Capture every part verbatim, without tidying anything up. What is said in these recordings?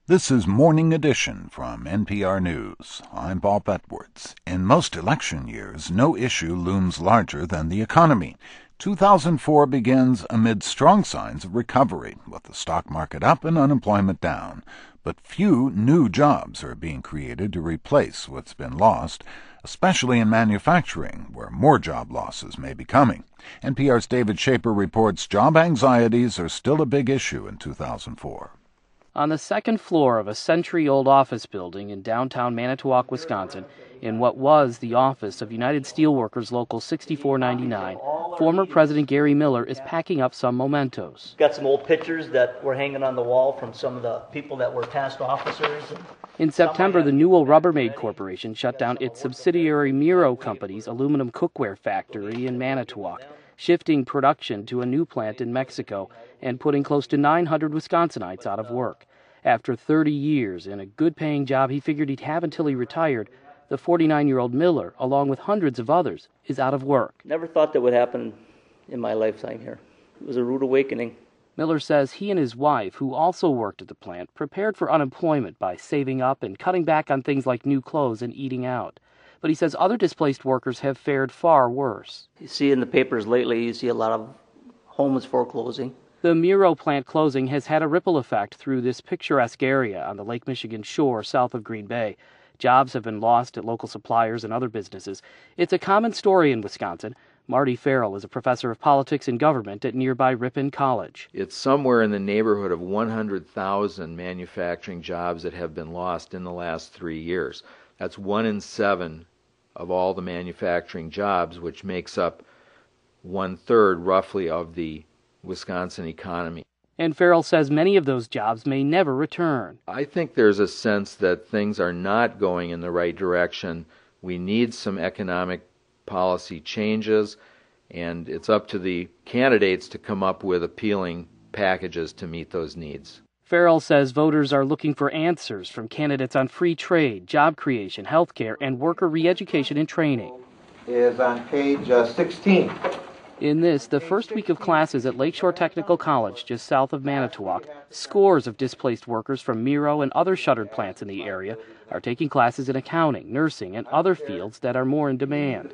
This is Morning Edition from N P R News. I'm Bob Edwards. In most election years, no issue looms larger than the economy. two thousand four begins amid strong signs of recovery, with the stock market up and unemployment down. But few new jobs are being created to replace what's been lost, especially in manufacturing, where more job losses may be coming. N P R's David Shaper reports job anxieties are still a big issue in two thousand four. On the second floor of a century-old office building in downtown Manitowoc, Wisconsin, in what was the office of United Steelworkers Local sixty-four ninety-nine, former President Gary Miller is packing up some mementos. Got some old pictures that were hanging on the wall from some of the people that were past officers. In September, the Newell Rubbermaid Corporation shut down its subsidiary Miro Company's aluminum cookware factory in Manitowoc, shifting production to a new plant in Mexico and putting close to nine hundred Wisconsinites out of work. After thirty years in a good-paying job he figured he'd have until he retired, the forty-nine-year-old Miller, along with hundreds of others, is out of work. Never thought that would happen in my lifetime here. It was a rude awakening. Miller says he and his wife, who also worked at the plant, prepared for unemployment by saving up and cutting back on things like new clothes and eating out. But he says other displaced workers have fared far worse. You see in the papers lately, you see a lot of homes foreclosing. The Miro plant closing has had a ripple effect through this picturesque area on the Lake Michigan shore south of Green Bay. Jobs have been lost at local suppliers and other businesses. It's a common story in Wisconsin. Marty Farrell is a professor of politics and government at nearby Ripon College. It's somewhere in the neighborhood of one hundred thousand manufacturing jobs that have been lost in the last three years. That's one in seven of all the manufacturing jobs, which makes up one-third, roughly, of the Wisconsin economy. And Farrell says many of those jobs may never return. I think there's a sense that things are not going in the right direction. We need some economic policy changes, and it's up to the candidates to come up with appealing packages to meet those needs. Farrell says voters are looking for answers from candidates on free trade, job creation, health care, and worker re-education and training. Is on page uh, sixteen. In this, the first week of classes at Lakeshore Technical College, just south of Manitowoc, scores of displaced workers from Miro and other shuttered plants in the area are taking classes in accounting, nursing, and other fields that are more in demand.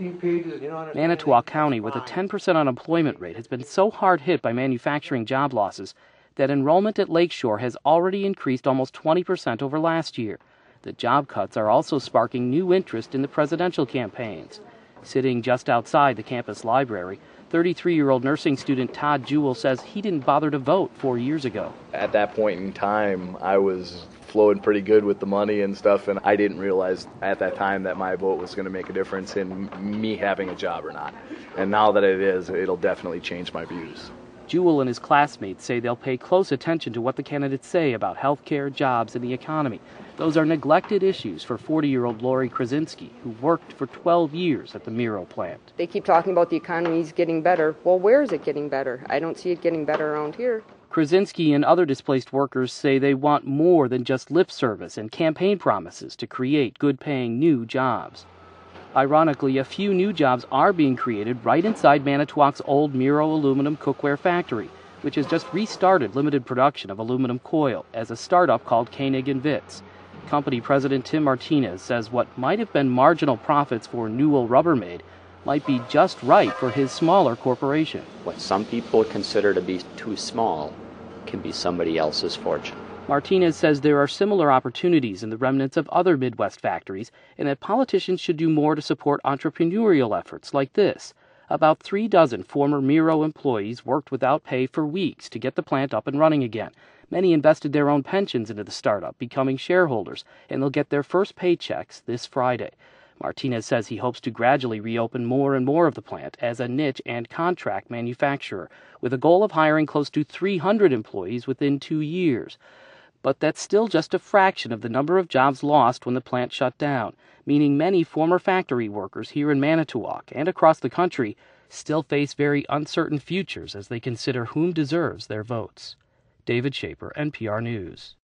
Manitowoc County, with a ten percent unemployment rate, has been so hard hit by manufacturing job losses that enrollment at Lakeshore has already increased almost twenty percent over last year. The job cuts are also sparking new interest in the presidential campaigns. Sitting just outside the campus library, thirty-three-year-old nursing student Todd Jewell says he didn't bother to vote four years ago. At that point in time, I was flowing pretty good with the money and stuff, and I didn't realize at that time that my vote was going to make a difference in me having a job or not. And now that it is, it'll definitely change my views. Jewell and his classmates say they'll pay close attention to what the candidates say about health care, jobs, and the economy. Those are neglected issues for forty-year-old Lori Krasinski, who worked for twelve years at the Miro plant. They keep talking about the economy's getting better. Well, where is it getting better? I don't see it getting better around here. Krasinski and other displaced workers say they want more than just lip service and campaign promises to create good-paying new jobs. Ironically, a few new jobs are being created right inside Manitowoc's old Miro aluminum cookware factory, which has just restarted limited production of aluminum coil as a startup called Koenig and Vitz. Company president Tim Martinez says what might have been marginal profits for Newell Rubbermaid might be just right for his smaller corporation. What some people consider to be too small can be somebody else's fortune. Martinez says there are similar opportunities in the remnants of other Midwest factories and that politicians should do more to support entrepreneurial efforts like this. About three dozen former Miro employees worked without pay for weeks to get the plant up and running again. Many invested their own pensions into the startup, becoming shareholders, and they'll get their first paychecks this Friday. Martinez says he hopes to gradually reopen more and more of the plant as a niche and contract manufacturer, with a goal of hiring close to three hundred employees within two years. But that's still just a fraction of the number of jobs lost when the plant shut down, meaning many former factory workers here in Manitowoc and across the country still face very uncertain futures as they consider whom deserves their votes. David Shaper, N P R News.